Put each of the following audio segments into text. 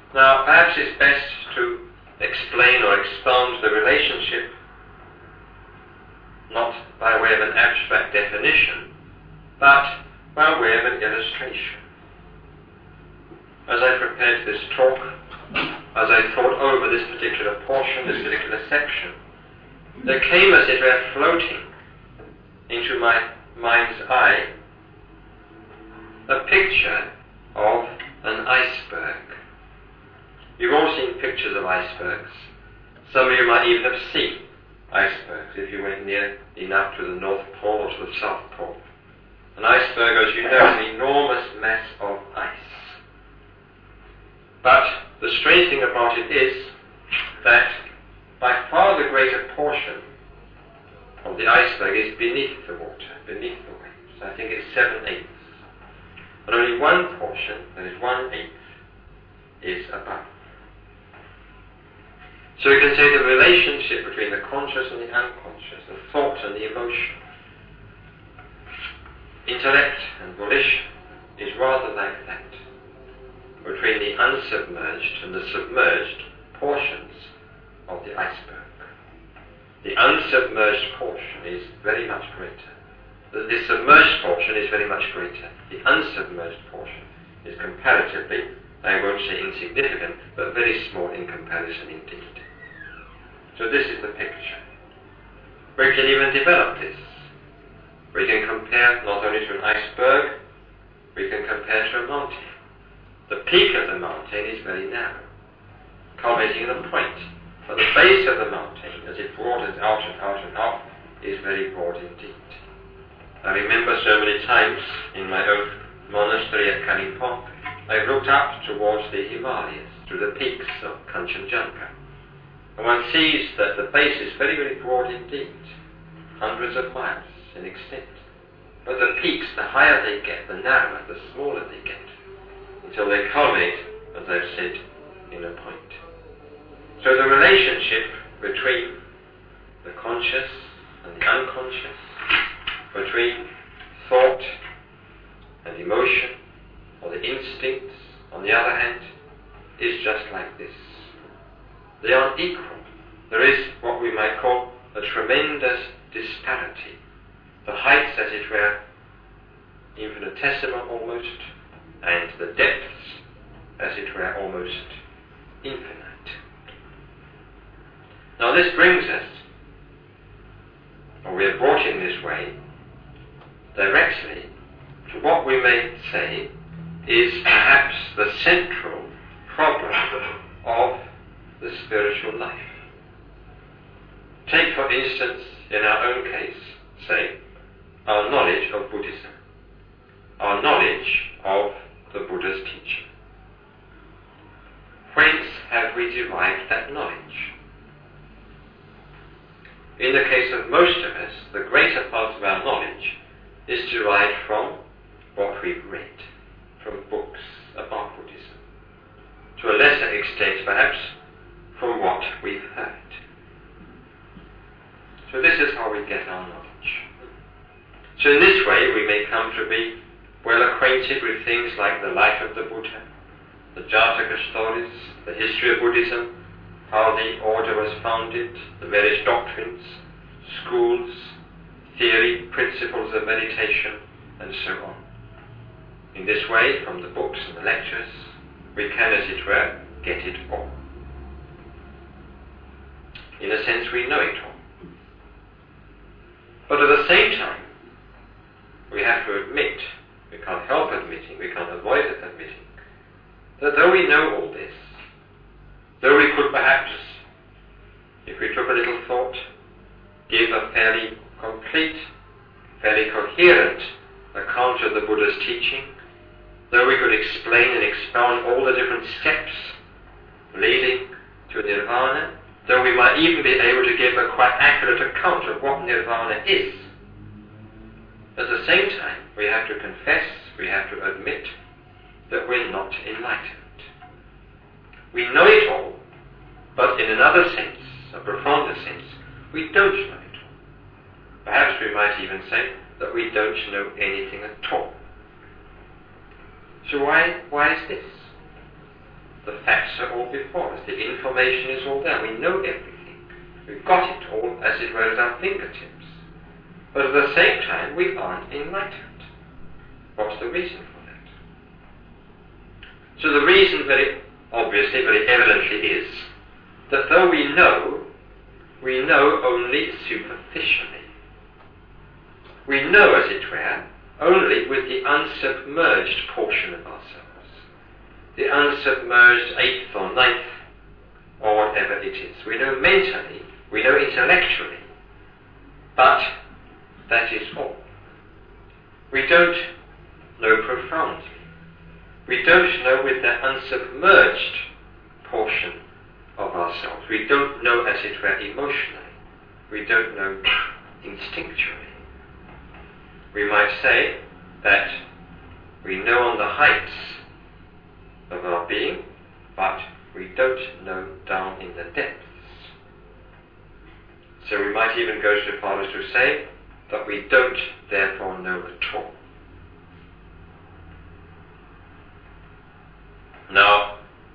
Now, perhaps it's best to explain or expound the relationship not by way of an abstract definition, but by way of an illustration. As I prepared this talk, as I thought over this particular portion, this particular section, there came, as it were, floating into my mind's eye a picture of an iceberg. You've all seen pictures of icebergs. Some of you might even have seen icebergs if you went near enough to the North Pole or to the South Pole. An iceberg, as you know, is an enormous mass of ice. But the strange thing about it is that by far the greater portion of the iceberg is beneath the water, beneath the waves. I think it's 7/8. And only one portion, that is 1/8, is above. So we can say the relationship between the conscious and the unconscious, the thought and the emotion, intellect and volition, is rather like that, between the unsubmerged and the submerged portions of the iceberg. The unsubmerged portion is very much greater. The submerged portion is very much greater. The unsubmerged portion is comparatively, I won't say insignificant, but very small in comparison indeed. So this is the picture. We can even develop this. We can compare not only to an iceberg, we can compare to a mountain. The peak of the mountain is very narrow, culminating in a point. But the base of the mountain, as it broadens out and out and out, is very broad indeed. I remember so many times in my own monastery at Kalimpong, I've looked up towards the Himalayas, through the peaks of Kanchenjunga. And one sees that the base is very, very broad indeed, hundreds of miles in extent. But the peaks, the higher they get, the narrower, the smaller they get, until they culminate, as I've said, in a point. So the relationship between the conscious and the unconscious, between thought and emotion, or the instincts, on the other hand, is just like this. They are equal. There is what we might call a tremendous disparity. The heights, as it were, infinitesimal almost, and the depths, as it were, almost infinite. Now this brings us, or we are brought in this way, directly to what we may say is perhaps the central problem of the spiritual life. Take, for instance, in our own case, say, our knowledge of Buddhism, our knowledge of the Buddha's teaching. Whence have we derived that knowledge? In the case of most of us, the greater part of our knowledge is derived from what we've read, from books about Buddhism. To a lesser extent, perhaps, from what we've heard. So this is how we get our knowledge. So in this way, we may come to be well acquainted with things like the life of the Buddha, the Jataka stories, the history of Buddhism, how the order was founded, the various doctrines, schools, theory, principles of meditation, and so on. In this way, from the books and the lectures, we can, as it were, get it all. In a sense, we know it all. But at the same time, we have to admit, we can't help admitting, we can't avoid admitting, that though we know all this, though we could perhaps, if we took a little thought, give a fairly complete, fairly coherent account of the Buddha's teaching, though we could explain and expound all the different steps leading to nirvana, though we might even be able to give a quite accurate account of what nirvana is, at the same time we have to confess, we have to admit that we're not enlightened. We know it all, but in another sense, a profounder sense, we don't know it all. Perhaps we might even say that we don't know anything at all. So why is this? The facts are all before us. The information is all there. We know everything. We've got it all, as it were, at our fingertips. But at the same time, we aren't enlightened. What's the reason for that? So the reason very obviously, very evidently is that though we know only superficially. We know, as it were, only with the unsubmerged portion of ourselves. The unsubmerged eighth or ninth, or whatever it is. We know mentally, we know intellectually, but that is all. We don't know profoundly. We don't know with the unsubmerged portion of ourselves. We don't know, as it were, emotionally. We don't know instinctually. We might say that we know on the heights of our being, but we don't know down in the depths. So we might even go so far as to say that we don't therefore know at all. Now,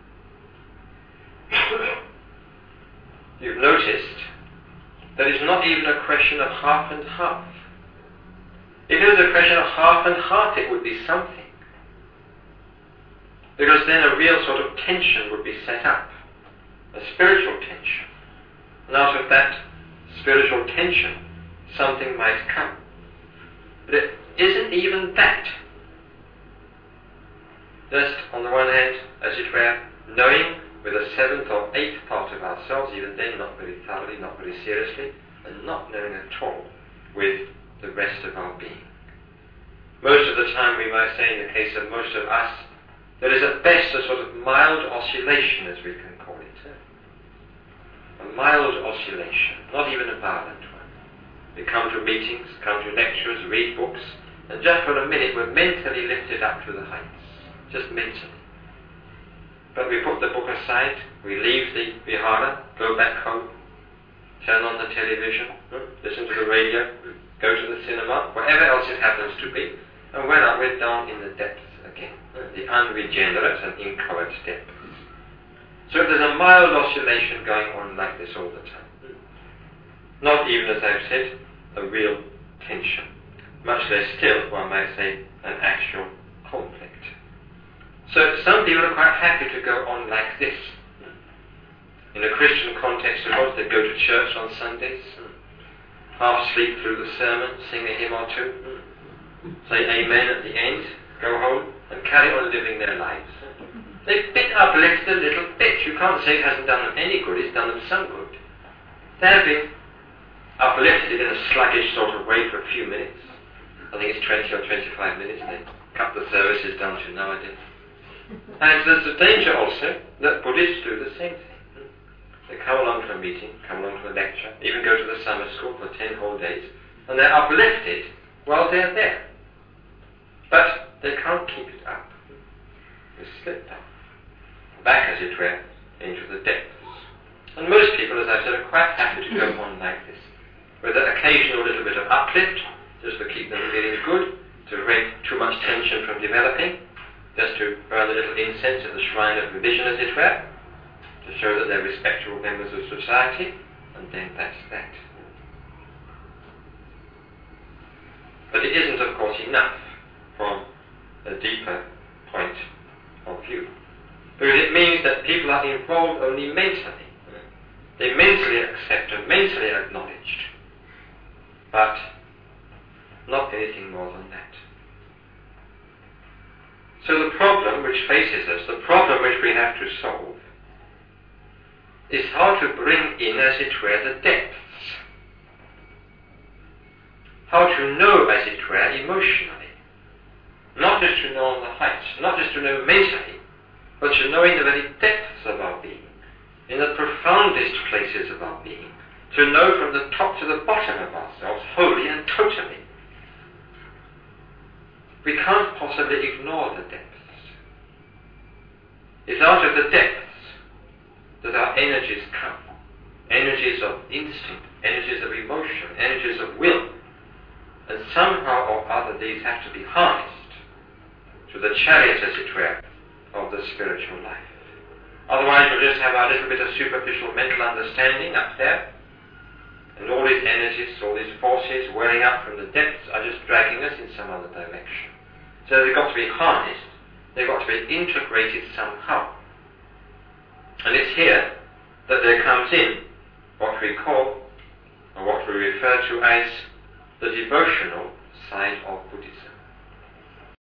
you've noticed that it's not even a question of half and half. If it was a question of half and half, it would be something. Because then a real sort of tension would be set up, a spiritual tension. And out of that spiritual tension, something might come. But it isn't even that. Just, on the one hand, as it were, knowing with a seventh or eighth part of ourselves, even then not very thoroughly, not very seriously, and not knowing at all with the rest of our being. Most of the time, we might say, in the case of most of us, there is at best a sort of mild oscillation, as we can call it. A mild oscillation, not even a violent one. We come to meetings, come to lectures, read books, and just for a minute we're mentally lifted up to the heights, just mentally. But we put the book aside, we leave the vihara, go back home, turn on the television, listen to the radio, go to the cinema, whatever else it happens to be, and we're down in the depths again, the unregenerate and inchoate depths. So there's a mild oscillation going on like this all the time. Not even, as I've said, a real tension. Much less still, one might say, an actual conflict. So some people are quite happy to go on like this. In a Christian context, of course, they go to church on Sundays, half sleep through the sermon, sing a hymn or two, say amen at the end, go home, and carry on living their lives. They've been uplifted a little bit. You can't say it hasn't done them any good, it's done them some good. They've been uplifted in a sluggish sort of way for a few minutes. I think it's 20 or 25 minutes they cut the services down to nowadays. And there's a danger also that Buddhists do the same thing. They come along to a meeting, come along to a lecture, even go to the summer school for 10 whole days, and they're uplifted while they're there. But they can't keep it up. They slip back, as it were, into the depths. And most people, as I said, are quite happy to go on like this, with an occasional little bit of uplift, just to keep them feeling good, to prevent too much tension from developing, just to burn a little incense at the shrine of revision, as it were, to show that they're respectable members of society, and then that's that. But it isn't, of course, enough from a deeper point of view. Because it means that people are involved only mentally. They mentally accept and mentally acknowledged, but not anything more than that. So the problem which faces us, the problem which we have to solve, is how to bring in, as it were, the depths. How to know, as it were, emotionally. Not just to know on the heights, not just to know mentally, but to know in the very depths of our being, in the profoundest places of our being, to know from the top to the bottom of ourselves, wholly and totally. We can't possibly ignore the depths. It's out of the depths that our energies come. Energies of instinct, energies of emotion, energies of will. And somehow or other these have to be harnessed to the chariot, as it were, of the spiritual life. Otherwise we'll just have our little bit of superficial mental understanding up there, and all these energies, all these forces welling up from the depths are just dragging us in some other direction. So they've got to be harnessed, they've got to be integrated somehow. And it's here that there comes in what we call, or what we refer to as, the devotional side of Buddhism.